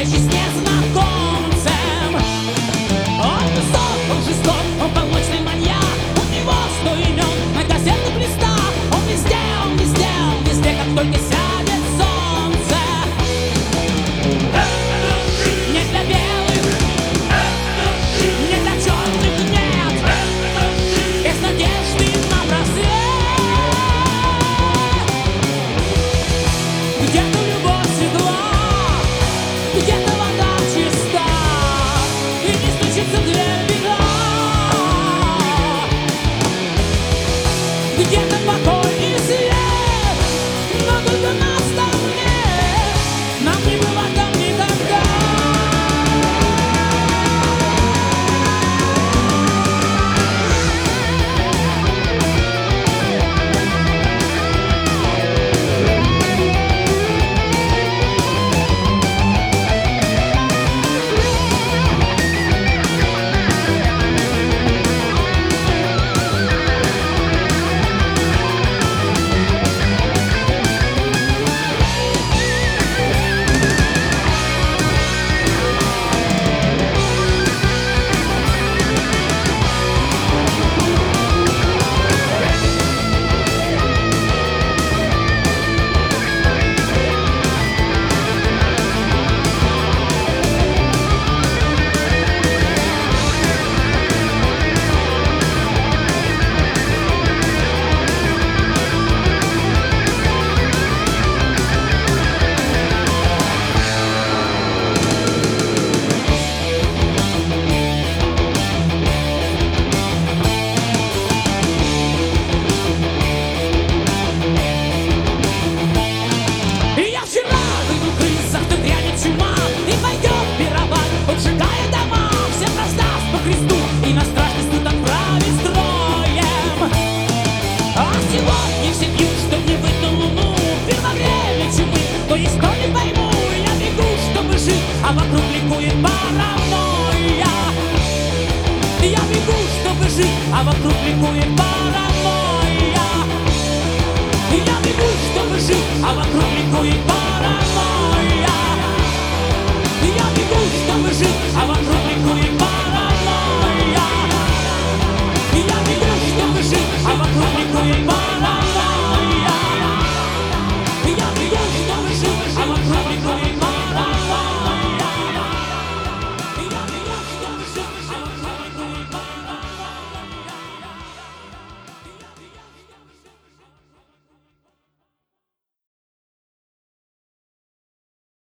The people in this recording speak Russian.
встречи с незнакомцем. Он высок, он жесток, он полночный маньяк. У него 100 имен на газетных листах. Он везде, он везде, он везде, как только сядет солнце. Не для белых, не для черных, нет. Без надежды на просвет. Где-то любовь светла, где-то вода чиста, и не стучится в дверь беда. Где-то покой и свет, но только нас там нет. Нам не было там никогда. Я вчера выйду в крысах, ты грянет чума и пойдет пировать, поджигая дома. Всем раздаст по кресту и на страшный суд отправит строем. А сегодня все пьют, чтоб не быть на луну. Во время чумы, то есть то не пойму. Я бегу, чтобы жить, а вокруг ликует паранойя. Я бегу, чтобы жить, а вокруг ликует паранойя. Я бегу, чтобы жить, а вокруг ликует паранойя.